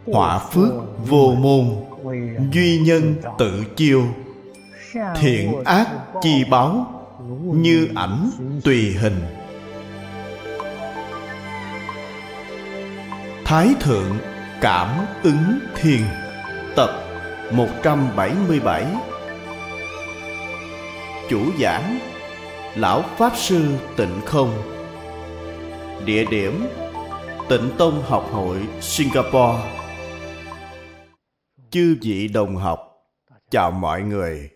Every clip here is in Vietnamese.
họa phước vô môn, duy nhân tự chiêu. Thiện ác chi báo, như ảnh tùy hình. Thái Thượng Cảm Ứng Thiên, tập 177. Chủ giảng Lão Pháp Sư Tịnh Không. Địa điểm Tịnh Tông Học Hội Singapore. Chư vị đồng học, chào mọi người.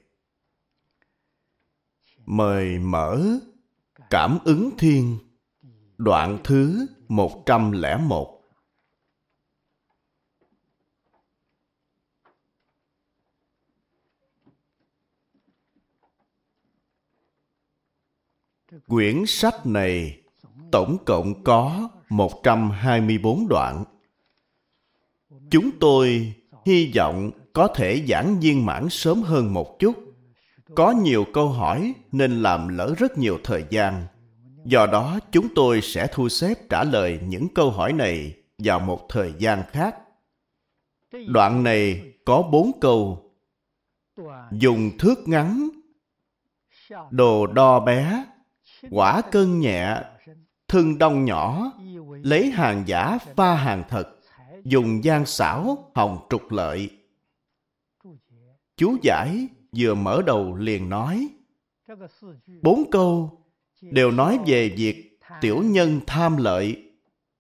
Mời mở Cảm Ứng Thiên, đoạn thứ 101. Quyển sách này tổng cộng có 124 đoạn. Chúng tôi hy vọng có thể giảng viên mãn sớm hơn một chút. Có nhiều câu hỏi nên làm lỡ rất nhiều thời gian. Do đó chúng tôi sẽ thu xếp trả lời những câu hỏi này vào một thời gian khác. Đoạn này có 4 câu. Dùng thước ngắn, đồ đo bé, quả cân nhẹ, thân đông nhỏ, lấy hàng giả pha hàng thật, dùng gian xảo hòng trục lợi. Chú giải vừa mở đầu liền nói, 4 câu đều nói về việc tiểu nhân tham lợi.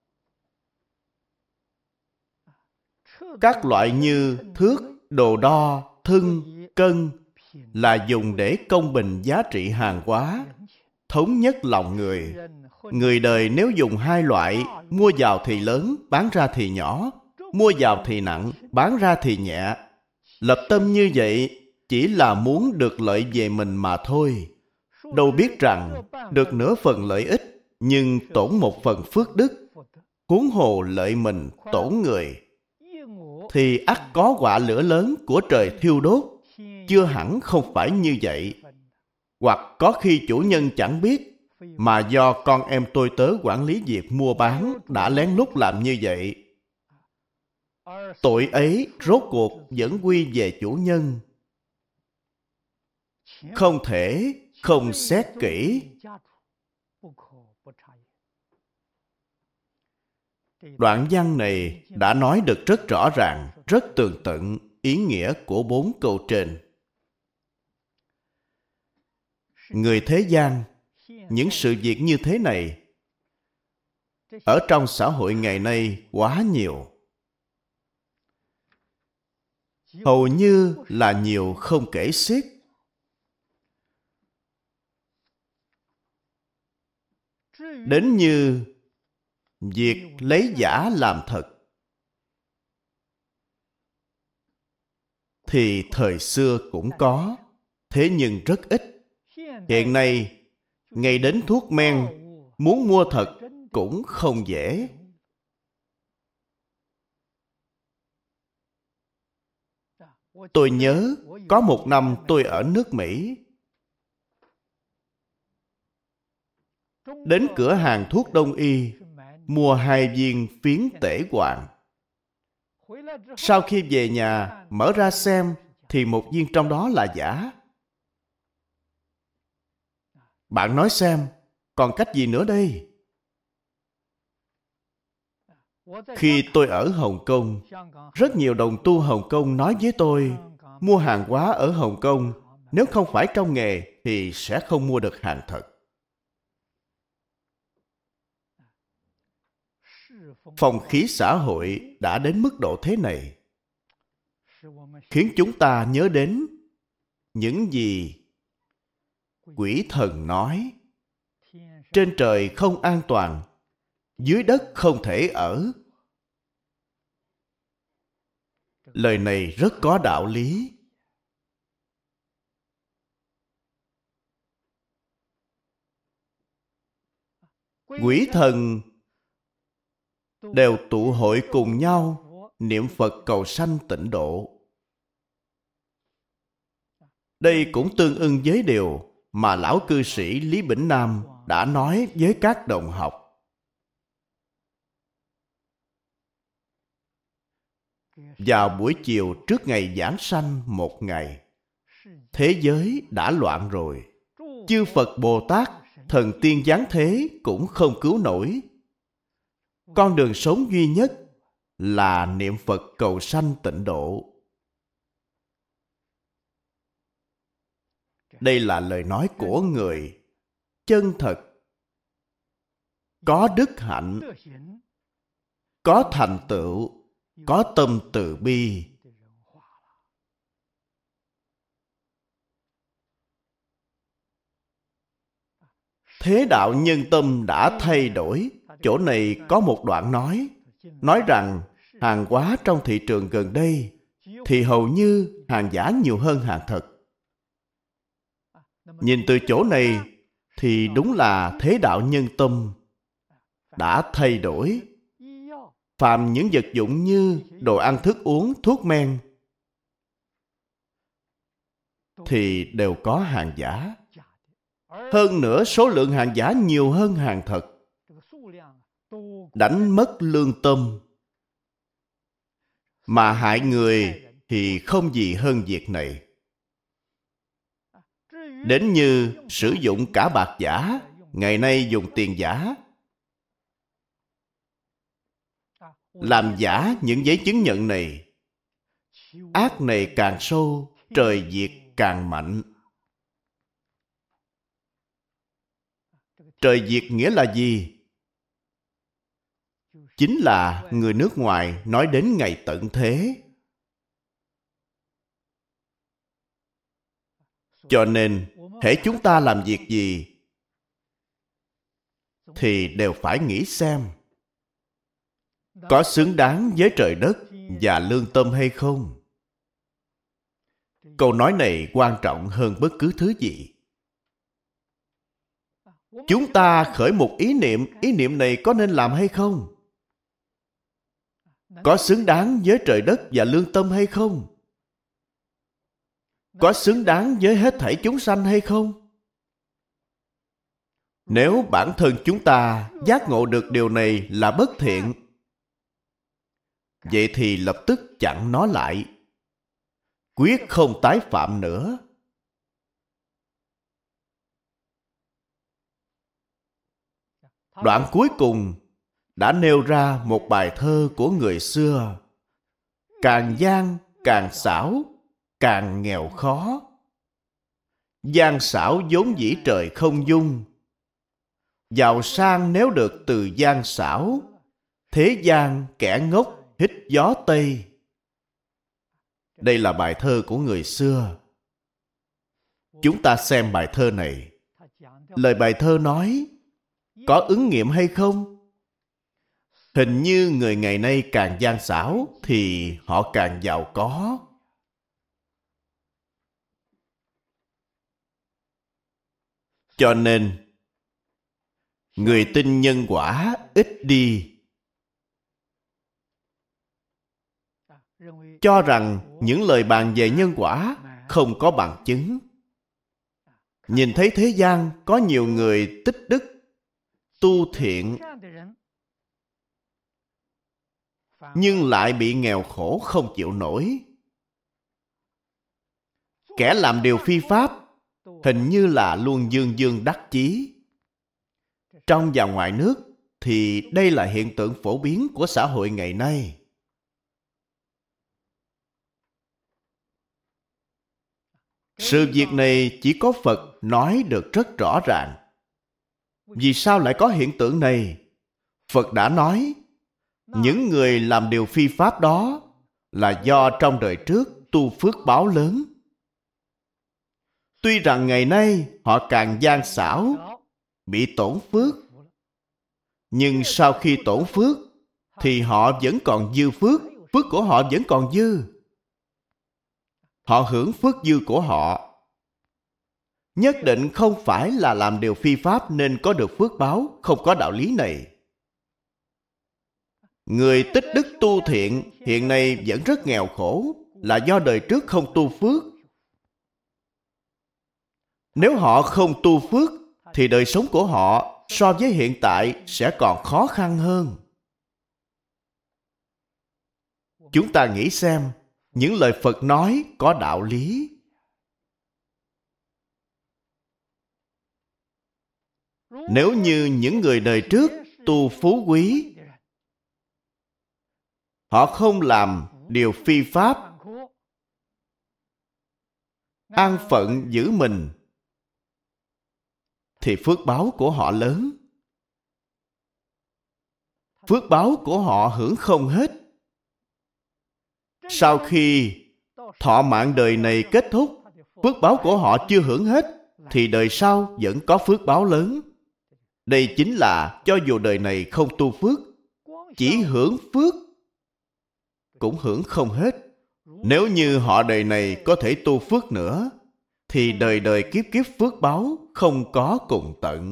Các loại như thước, đồ đo, thân, cân là dùng để công bình giá trị hàng hóa, thống nhất lòng người. Người đời nếu dùng hai loại, mua vào thì lớn, bán ra thì nhỏ, mua vào thì nặng, bán ra thì nhẹ, lập tâm như vậy chỉ là muốn được lợi về mình mà thôi. Đâu biết rằng được nửa phần lợi ích nhưng tổn một phần phước đức, huống hồ lợi mình tổn người, thì ắt có quả lửa lớn của trời thiêu đốt. Chưa hẳn không phải như vậy. Hoặc có khi chủ nhân chẳng biết, mà do con em tôi tớ quản lý việc mua bán đã lén lút làm như vậy. Tội ấy rốt cuộc vẫn quy về chủ nhân. Không thể không xét kỹ. Đoạn văn này đã nói được rất rõ ràng, rất tường tận ý nghĩa của 4 câu trên. Người thế gian, những sự việc như thế này ở trong xã hội ngày nay quá nhiều. Hầu như là nhiều không kể xiết. Đến như việc lấy giả làm thật thì thời xưa cũng có, thế nhưng rất ít. Hiện nay, ngay đến thuốc men, muốn mua thật cũng không dễ. Tôi nhớ có một năm tôi ở nước Mỹ. Đến cửa hàng thuốc đông y, mua 2 viên phiến tể hoàng. Sau khi về nhà, mở ra xem, thì 1 viên trong đó là giả. Bạn nói xem, còn cách gì nữa đây? Khi tôi ở Hồng Kông, rất nhiều đồng tu Hồng Kông nói với tôi, mua hàng hóa ở Hồng Kông, nếu không phải trong nghề thì sẽ không mua được hàng thật. Phong khí xã hội đã đến mức độ thế này, khiến chúng ta nhớ đến những gì quỷ thần nói. Trên trời không an toàn, dưới đất không thể ở. Lời này rất có đạo lý. Quỷ thần đều tụ hội cùng nhau niệm Phật cầu sanh tịnh độ. Đây cũng tương ưng với điều mà lão cư sĩ Lý Bỉnh Nam đã nói với các đồng học. vào buổi chiều trước ngày giảng sanh một ngày. Thế giới đã loạn rồi. Chư Phật Bồ Tát, thần tiên giáng thế cũng không cứu nổi. Con đường sống duy nhất là niệm Phật cầu sanh tịnh độ. Đây là lời nói của người chân thật, có đức hạnh, có thành tựu, có tâm từ bi. Thế đạo nhân tâm đã thay đổi. Chỗ này có một đoạn nói rằng hàng hóa trong thị trường gần đây thì hầu như hàng giả nhiều hơn hàng thật. Nhìn từ chỗ này thì đúng là thế đạo nhân tâm đã thay đổi. Phàm những vật dụng như đồ ăn thức uống, thuốc men thì đều có hàng giả. Hơn nữa số lượng hàng giả nhiều hơn hàng thật. Đánh mất lương tâm. Mà hại người thì không gì hơn việc này. Đến như sử dụng cả bạc giả, ngày nay dùng tiền giả, làm giả những giấy chứng nhận này. Ác này càng sâu, trời diệt càng mạnh. Trời diệt nghĩa là gì? Chính là người nước ngoài nói đến ngày tận thế. Cho nên, hễ chúng ta làm việc gì thì đều phải nghĩ xem có xứng đáng với trời đất và lương tâm hay không. Câu nói này quan trọng hơn bất cứ thứ gì. Chúng ta khởi một ý niệm này có nên làm hay không? Có xứng đáng với trời đất và lương tâm hay không? Có xứng đáng với hết thảy chúng sanh hay không? Nếu bản thân chúng ta giác ngộ được điều này là bất thiện, vậy thì lập tức chặn nó lại, quyết không tái phạm nữa. Đoạn cuối cùng đã nêu ra một bài thơ của người xưa: càng gian càng xảo, càng nghèo khó. Gian xảo vốn dĩ trời không dung, giàu sang nếu được từ gian xảo. Thế gian kẻ ngốc hít gió Tây. Đây là bài thơ của người xưa. Chúng ta xem bài thơ này. Lời bài thơ nói có ứng nghiệm hay không? Hình như người ngày nay càng gian xảo thì họ càng giàu có. Cho nên, người tin nhân quả ít đi. Cho rằng những lời bàn về nhân quả không có bằng chứng. Nhìn thấy thế gian có nhiều người tích đức, tu thiện, nhưng lại bị nghèo khổ không chịu nổi. Kẻ làm điều phi pháp hình như là luôn dương dương đắc chí. Trong và ngoài nước thì đây là hiện tượng phổ biến của xã hội ngày nay. Sự việc này chỉ có Phật nói được rất rõ ràng. Vì sao lại có hiện tượng này? Phật đã nói, những người làm điều phi pháp đó là do trong đời trước tu phước báo lớn. Tuy rằng ngày nay họ càng gian xảo, bị tổn phước, nhưng sau khi tổn phước thì họ vẫn còn dư phước, phước của họ vẫn còn dư. Họ hưởng phước dư của họ. Nhất định không phải là làm điều phi pháp nên có được phước báo, không có đạo lý này. Người tích đức tu thiện hiện nay vẫn rất nghèo khổ là do đời trước không tu phước. Nếu họ không tu phước thì đời sống của họ so với hiện tại sẽ còn khó khăn hơn. Chúng ta nghĩ xem, những lời Phật nói có đạo lý. Nếu như những người đời trước tu phú quý, họ không làm điều phi pháp, an phận giữ mình, thì phước báo của họ lớn. Phước báo của họ hưởng không hết. Sau khi thọ mạng đời này kết thúc, phước báo của họ chưa hưởng hết, thì đời sau vẫn có phước báo lớn. Đây chính là cho dù đời này không tu phước, chỉ hưởng phước cũng hưởng không hết. Nếu như họ đời này có thể tu phước nữa, thì đời đời kiếp kiếp phước báo không có cùng tận.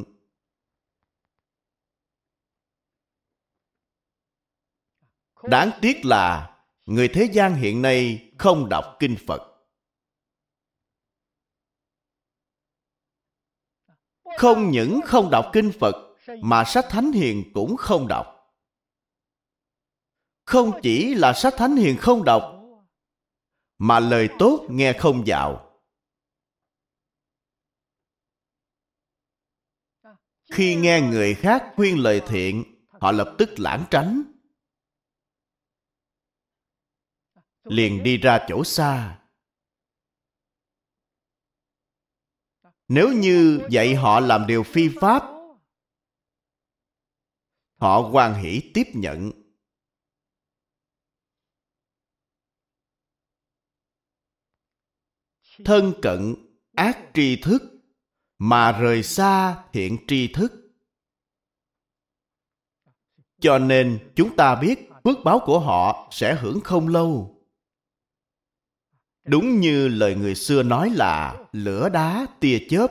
Đáng tiếc là người thế gian hiện nay không đọc kinh Phật. Không những không đọc kinh Phật, mà sách Thánh Hiền cũng không đọc. Không chỉ là sách Thánh Hiền không đọc, mà lời tốt nghe không vào. Khi nghe người khác khuyên lời thiện, họ lập tức lảng tránh, liền đi ra chỗ xa. Nếu như dạy họ làm điều phi pháp, họ hoan hỷ tiếp nhận. Thân cận ác tri thức, mà rời xa thiện tri thức. Cho nên chúng ta biết phước báo của họ sẽ hưởng không lâu. Đúng như lời người xưa nói là lửa đá tia chớp.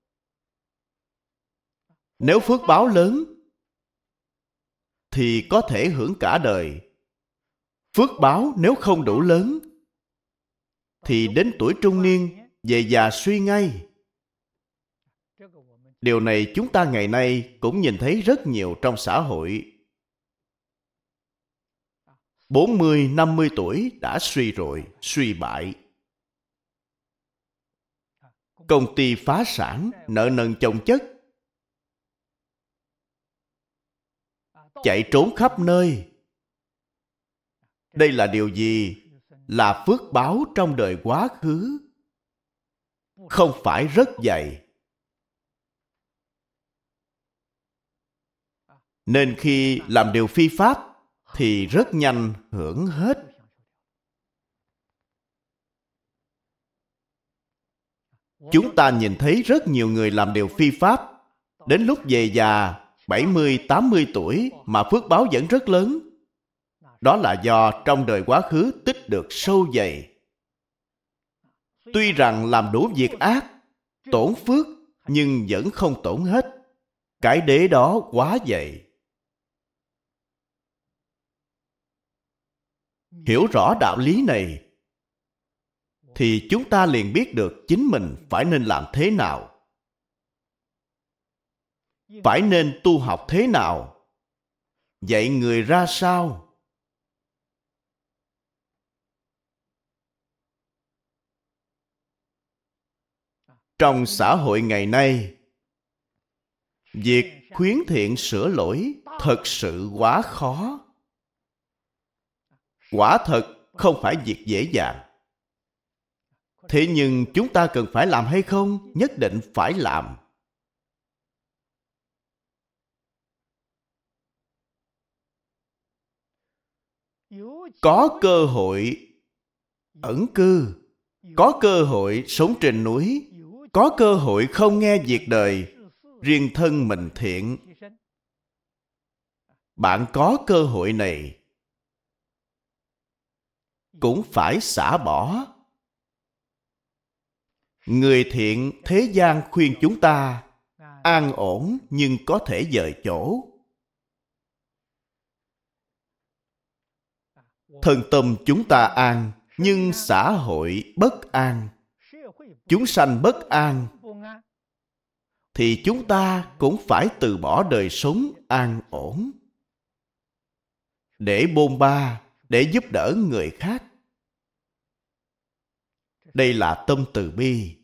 Nếu phước báo lớn thì có thể hưởng cả đời. Phước báo nếu không đủ lớn thì đến tuổi trung niên về già suy ngay. Điều này chúng ta ngày nay cũng nhìn thấy rất nhiều trong xã hội. 40, 50 tuổi đã suy rồi, suy bại. Công ty phá sản, nợ nần chồng chất, chạy trốn khắp nơi. Đây là điều gì? Là phước báo trong đời quá khứ, không phải rất dày. Nên khi làm điều phi pháp thì rất nhanh hưởng hết. Chúng ta nhìn thấy rất nhiều người làm điều phi pháp, đến lúc về già 70, 80 tuổi mà phước báo vẫn rất lớn. Đó là do trong đời quá khứ tích được sâu dày. Tuy rằng làm đủ việc ác, tổn phước, nhưng vẫn không tổn hết. Cái đế đó quá dày. Hiểu rõ đạo lý này, thì chúng ta liền biết được chính mình phải nên làm thế nào. Phải nên tu học thế nào, dạy người ra sao. Trong xã hội ngày nay, việc khuyến thiện sửa lỗi thật sự quá khó. Quả thật không phải việc dễ dàng. Thế nhưng chúng ta cần phải làm hay không? Nhất định phải làm. Có cơ hội ẩn cư, có cơ hội sống trên núi, có cơ hội không nghe việc đời, riêng thân mình thiện. Bạn có cơ hội này, cũng phải xả bỏ. Người thiện thế gian khuyên chúng ta an ổn nhưng có thể dời chỗ. Thân tâm chúng ta an, nhưng xã hội bất an, chúng sanh bất an, thì chúng ta cũng phải từ bỏ đời sống an ổn để bôn ba, để giúp đỡ người khác. Đây là tâm từ bi.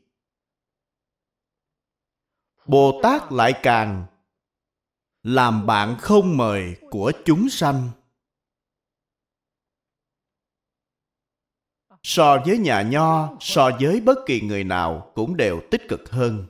Bồ Tát lại càng làm bạn không mời của chúng sanh. So với nhà Nho, so với bất kỳ người nào cũng đều tích cực hơn.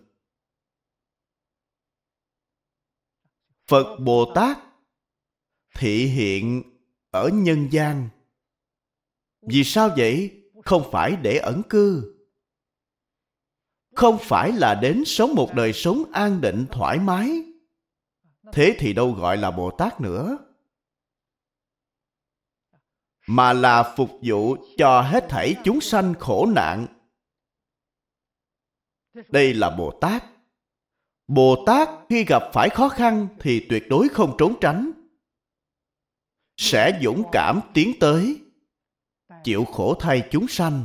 Phật Bồ Tát thị hiện ở nhân gian. Vì sao vậy? Không phải để ẩn cư. Không phải là đến sống một đời sống an định thoải mái. Thế thì đâu gọi là Bồ Tát nữa. Mà là phục vụ cho hết thảy chúng sanh khổ nạn. Đây là Bồ Tát. Bồ Tát khi gặp phải khó khăn thì tuyệt đối không trốn tránh. Sẽ dũng cảm tiến tới, chịu khổ thay chúng sanh.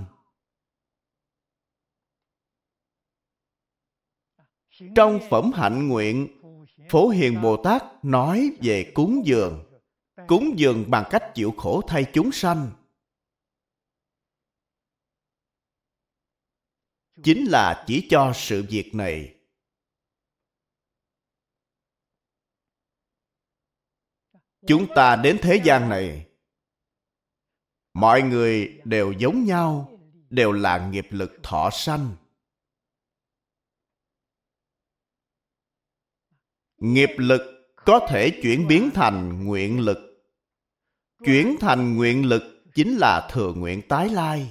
Trong phẩm hạnh nguyện, Phổ Hiền Bồ Tát nói về cúng dường. Cúng dường bằng cách chịu khổ thay chúng sanh. Chính là chỉ cho sự việc này. Chúng ta đến thế gian này, mọi người đều giống nhau, đều là nghiệp lực thọ sanh. Nghiệp lực có thể chuyển biến thành nguyện lực. Chuyển thành nguyện lực chính là thừa nguyện tái lai.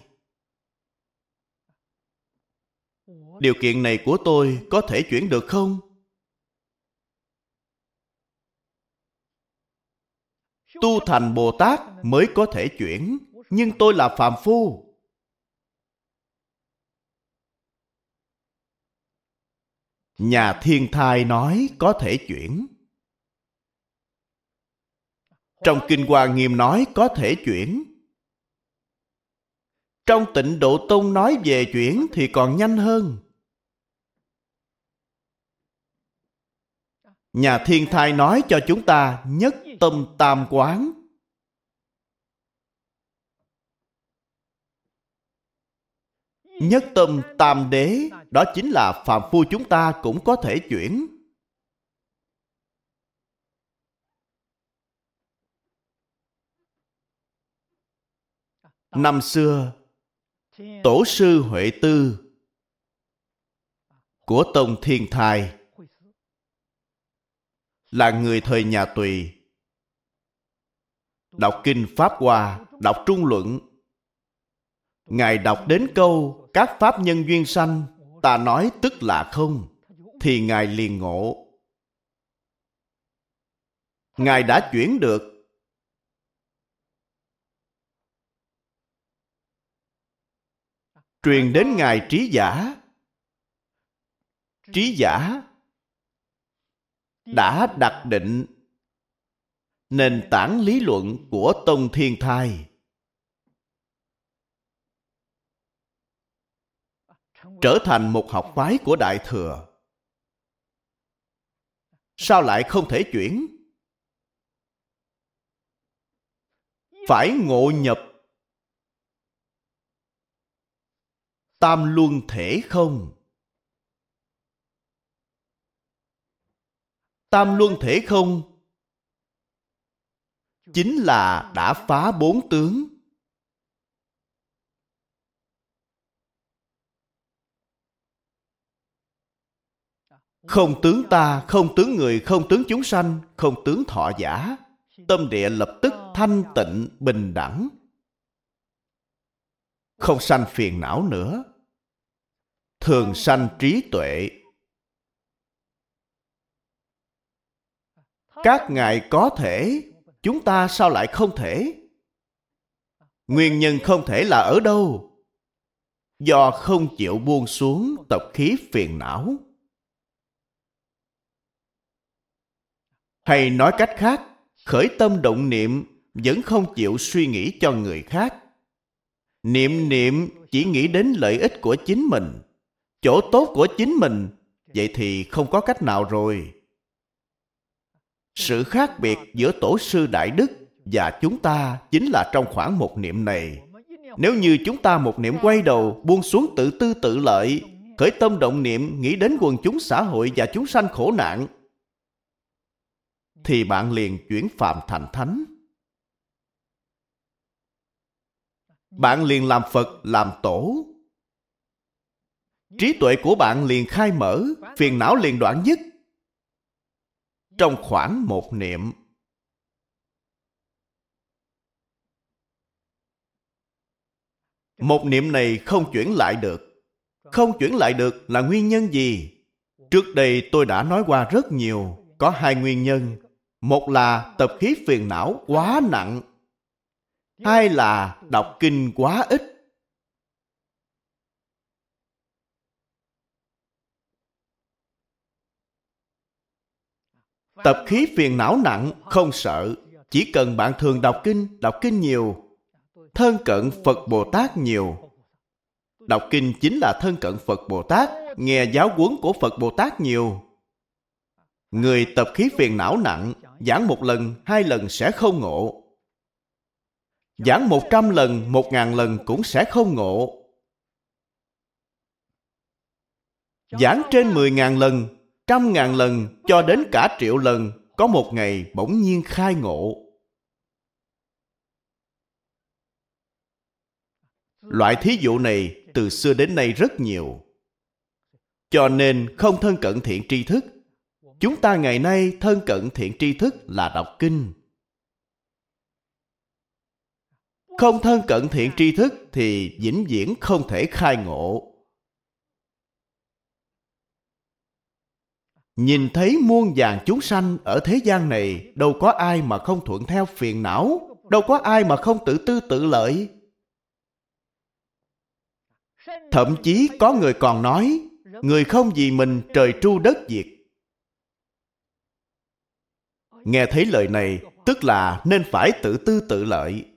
Điều kiện này của tôi có thể chuyển được không? Tu thành Bồ Tát mới có thể chuyển, nhưng tôi là phàm phu. Nhà Thiên Thai nói có thể chuyển. Trong Kinh Hoa Nghiêm nói có thể chuyển. Trong Tịnh Độ Tông nói về chuyển thì còn nhanh hơn. Nhà Thiên Thai nói cho chúng ta nhất tâm tam quán. Nhất tâm tam đế, đó chính là phàm phu chúng ta cũng có thể chuyển. Năm xưa, Tổ sư Huệ Tư của tông Thiên Thai là người thời nhà Tùy. Đọc Kinh Pháp Hoa, đọc Trung Luận. Ngài đọc đến câu các pháp nhân duyên sanh, ta nói tức là không, thì Ngài liền ngộ. Ngài đã chuyển được. Truyền đến Ngài Trí Giả. Trí Giả đã đặt định nền tảng lý luận của tông Thiên Thai, trở thành một học phái của Đại Thừa. Sao lại không thể chuyển? Phải ngộ nhập tam luân thể không. Tam luân thể không chính là đã phá bốn tướng. Không tướng ta, không tướng người, không tướng chúng sanh, không tướng thọ giả. Tâm địa lập tức thanh tịnh, bình đẳng. Không sanh phiền não nữa. Thường sanh trí tuệ. Các ngài có thể, chúng ta sao lại không thể? Nguyên nhân không thể là ở đâu? Do không chịu buông xuống tập khí phiền não. Hay nói cách khác, khởi tâm động niệm vẫn không chịu suy nghĩ cho người khác. Niệm niệm chỉ nghĩ đến lợi ích của chính mình, chỗ tốt của chính mình, vậy thì không có cách nào rồi. Sự khác biệt giữa tổ sư Đại Đức và chúng ta chính là trong khoảng một niệm này. Nếu như chúng ta một niệm quay đầu, buông xuống tự tư tự lợi, khởi tâm động niệm nghĩ đến quần chúng xã hội và chúng sanh khổ nạn, thì bạn liền chuyển phàm thành thánh. Bạn liền làm Phật, làm Tổ. Trí tuệ của bạn liền khai mở, phiền não liền đoạn dứt. Trong khoảng một niệm. Một niệm này không chuyển lại được. Không chuyển lại được là nguyên nhân gì? Trước đây tôi đã nói qua rất nhiều. Có hai nguyên nhân. Một là tập khí phiền não quá nặng. Hai là đọc kinh quá ít. Tập khí phiền não nặng không sợ. Chỉ cần bạn thường đọc kinh nhiều, thân cận Phật Bồ Tát nhiều. Đọc kinh chính là thân cận Phật Bồ Tát, nghe giáo huấn của Phật Bồ Tát nhiều. Người tập khí phiền não nặng, giảng 1 lần, 2 lần sẽ không ngộ. Giảng 100 lần, 1000 lần cũng sẽ không ngộ. Giảng trên 10.000 lần, 100.000 lần, cho đến cả triệu lần, có một ngày bỗng nhiên khai ngộ. Loại thí dụ này từ xưa đến nay rất nhiều. Cho nên không thân cận thiện tri thức. Chúng ta ngày nay thân cận thiện tri thức là đọc kinh. Không thân cận thiện tri thức thì vĩnh viễn không thể khai ngộ. Nhìn thấy muôn vàn chúng sanh ở thế gian này, đâu có ai mà không thuận theo phiền não, đâu có ai mà không tự tư tự lợi. Thậm chí có người còn nói, người không vì mình trời tru đất diệt. Nghe thấy lời này, tức là nên phải tự tư tự lợi.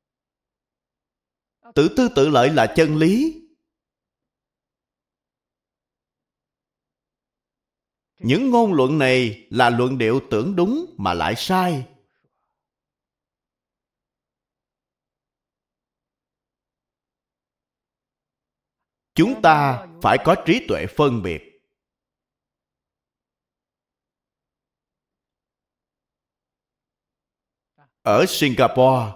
Tự tư tự lợi là chân lý. Những ngôn luận này là luận điệu tưởng đúng mà lại sai. Chúng ta phải có trí tuệ phân biệt. Ở Singapore,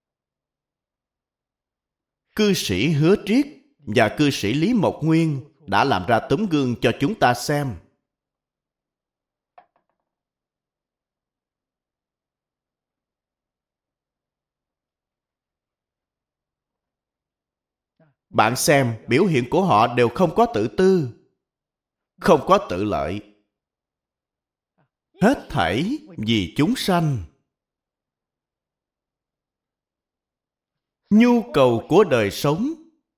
cư sĩ Hứa Triết và cư sĩ Lý Mộc Nguyên đã làm ra tấm gương cho chúng ta xem. Bạn xem biểu hiện của họ đều không có tự tư, không có tự lợi. Hết thảy vì chúng sanh. Nhu cầu của đời sống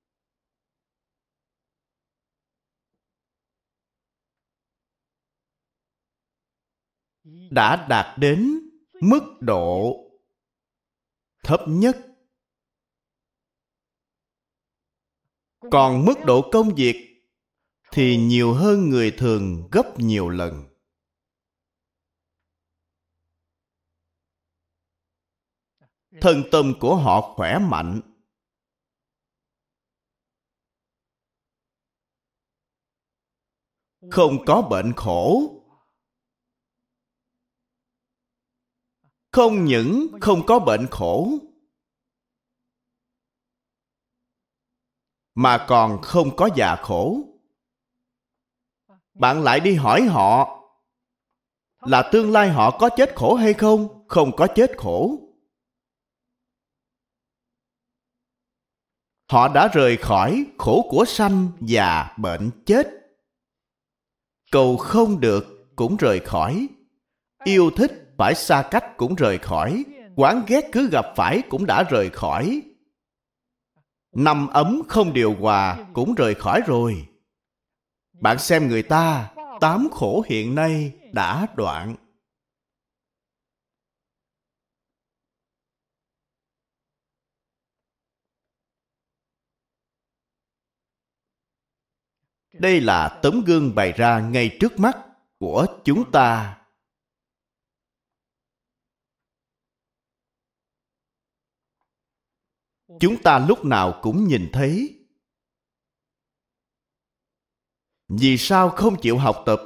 đã đạt đến mức độ thấp nhất. Còn mức độ công việc thì nhiều hơn người thường gấp nhiều lần. Thân tâm của họ khỏe mạnh. Không có bệnh khổ. Không những không có bệnh khổ, mà còn không có già khổ. Bạn lại đi hỏi họ là tương lai họ có chết khổ hay không? Không có chết khổ. Họ đã rời khỏi khổ của sanh già bệnh chết. Cầu không được cũng rời khỏi. Yêu thích phải xa cách cũng rời khỏi. Oán ghét cứ gặp phải cũng đã rời khỏi. Năm ấm không điều hòa cũng rời khỏi rồi. Bạn xem người ta, 8 khổ hiện nay đã đoạn. Đây là tấm gương bày ra ngay trước mắt của chúng ta. chúng ta lúc nào cũng nhìn thấy. Vì sao không chịu học tập?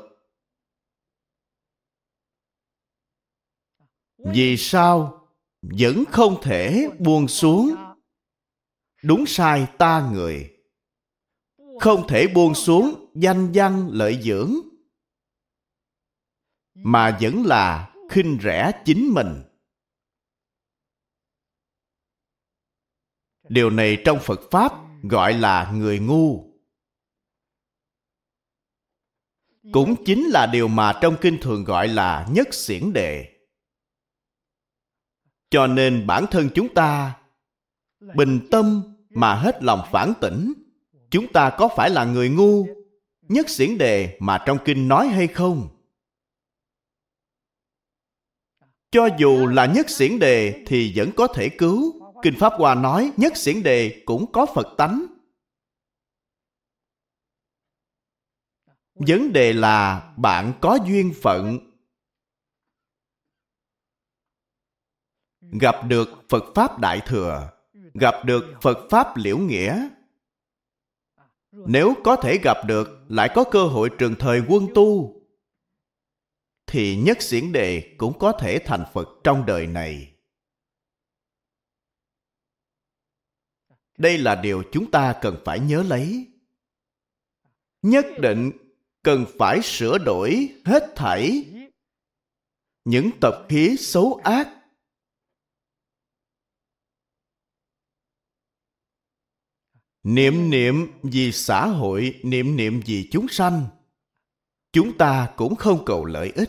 Vì sao vẫn không thể buông xuống đúng sai ta người, không thể buông xuống danh văn lợi dưỡng, mà vẫn là khinh rẻ chính mình? Điều này trong Phật Pháp gọi là người ngu. Cũng chính là điều mà trong kinh thường gọi là nhất xiển đề. Cho nên bản thân chúng ta bình tâm mà hết lòng phản tỉnh, chúng ta có phải là người ngu, nhất xiển đề mà trong kinh nói hay không? Cho dù là nhất xiển đề thì vẫn có thể cứu. Kinh Pháp Hoa nói nhất xiển đề cũng có Phật tánh. Vấn đề là bạn có duyên phận gặp được Phật Pháp Đại Thừa, gặp được Phật Pháp Liễu Nghĩa. Nếu có thể gặp được, lại có cơ hội trường thời quân tu, thì nhất xiển đề cũng có thể thành Phật trong đời này. Đây là điều chúng ta cần phải nhớ lấy. Nhất định cần phải sửa đổi hết thảy những tập khí xấu ác. Niệm niệm vì xã hội, niệm niệm vì chúng sanh. Chúng ta cũng không cầu lợi ích.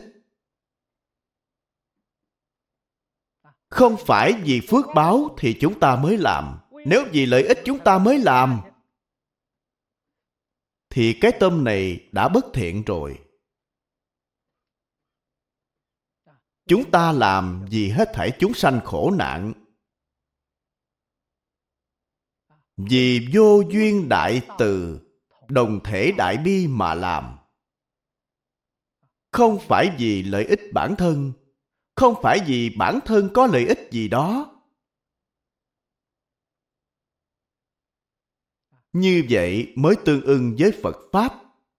Không phải vì phước báo thì chúng ta mới làm. Nếu vì lợi ích chúng ta mới làm, thì cái tâm này đã bất thiện rồi. Chúng ta làm vì hết thảy chúng sanh khổ nạn, vì vô duyên đại từ, đồng thể đại bi mà làm. Không phải vì lợi ích bản thân, không phải vì bản thân có lợi ích gì đó. Như vậy mới tương ưng với Phật Pháp.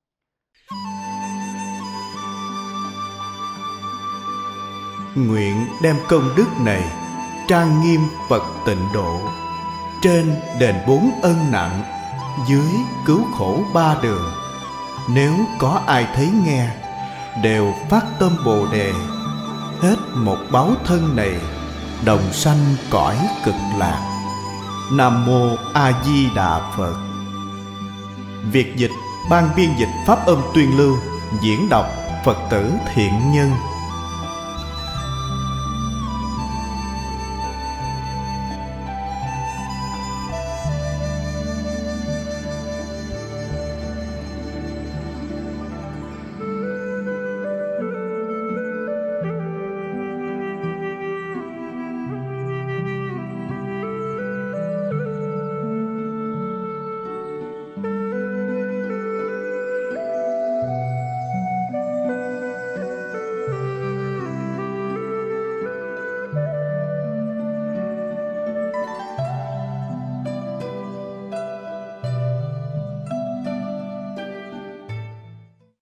Nguyện đem công đức này trang nghiêm Phật Tịnh Độ, trên đền 4 ân nặng, dưới cứu khổ 3 đường. Nếu có ai thấy nghe, đều phát tâm Bồ Đề, hết một báo thân này, đồng sanh cõi cực lạc. Nam Mô A Di Đà Phật. Việc dịch ban biên dịch pháp âm tuyên lưu, diễn đọc Phật tử Thiện Nhân.